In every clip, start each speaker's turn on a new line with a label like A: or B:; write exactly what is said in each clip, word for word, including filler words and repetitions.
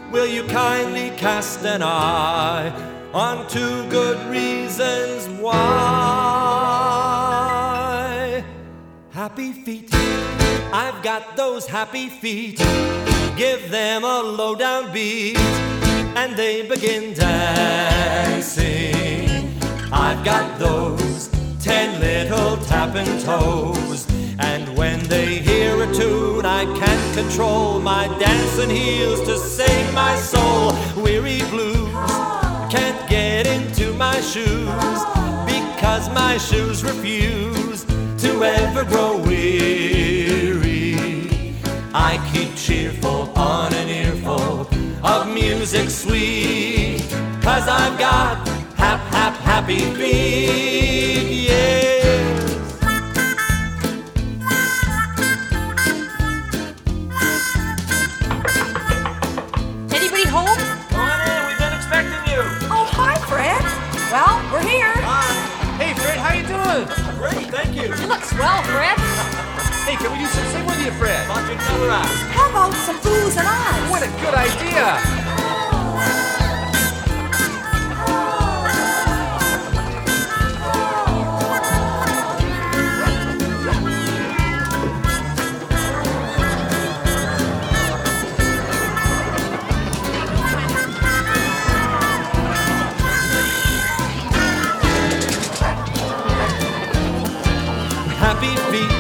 A: will you kindly cast an eye on two good reasons why? Happy feet, I've got those happy feet. Give them a low-down beat and they begin dancing. I've got those ten little tapping toes, and when they hear a tune I can't control my dancing heels to save my soul. Weary blues can't get into my shoes because my shoes refuse to ever grow weary. I keep cheerful on an earful of music sweet, 'cause I've got hap, hap, happy feet, yes.
B: Anybody home?
A: Come on in, we've been expecting you.
B: Oh, hi, Fred. Well, we're here.
A: Hi.
C: Hey, Fred, how you doing?
A: Great, thank you.
B: You look swell, Fred.
C: Hey, can we do some sing with you, Fred?
A: Why don't you tell her out?
B: How about some oohs and ahs?
C: What a good idea!
A: Happy feet,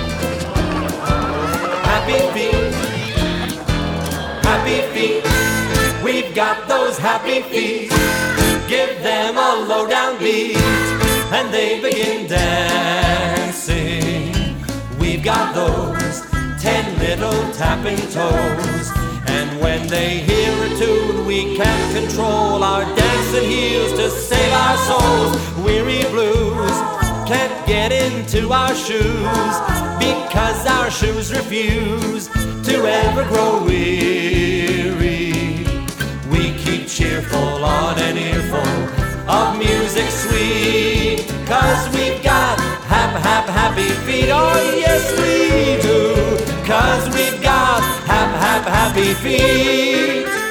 A: happy feet, happy feet. We've got those happy feet. Give them a low-down beat and they begin dancing. We've got those ten little tapping toes, and when they hear a tune we can't control our dancing heels to save our souls. Weary blues can't get into our shoes because our shoes refuse to ever grow weary. We keep cheerful on an earful of music sweet, 'cause we've got hap, hap, happy feet. Oh yes we do, 'cause we've got hap, hap, happy feet.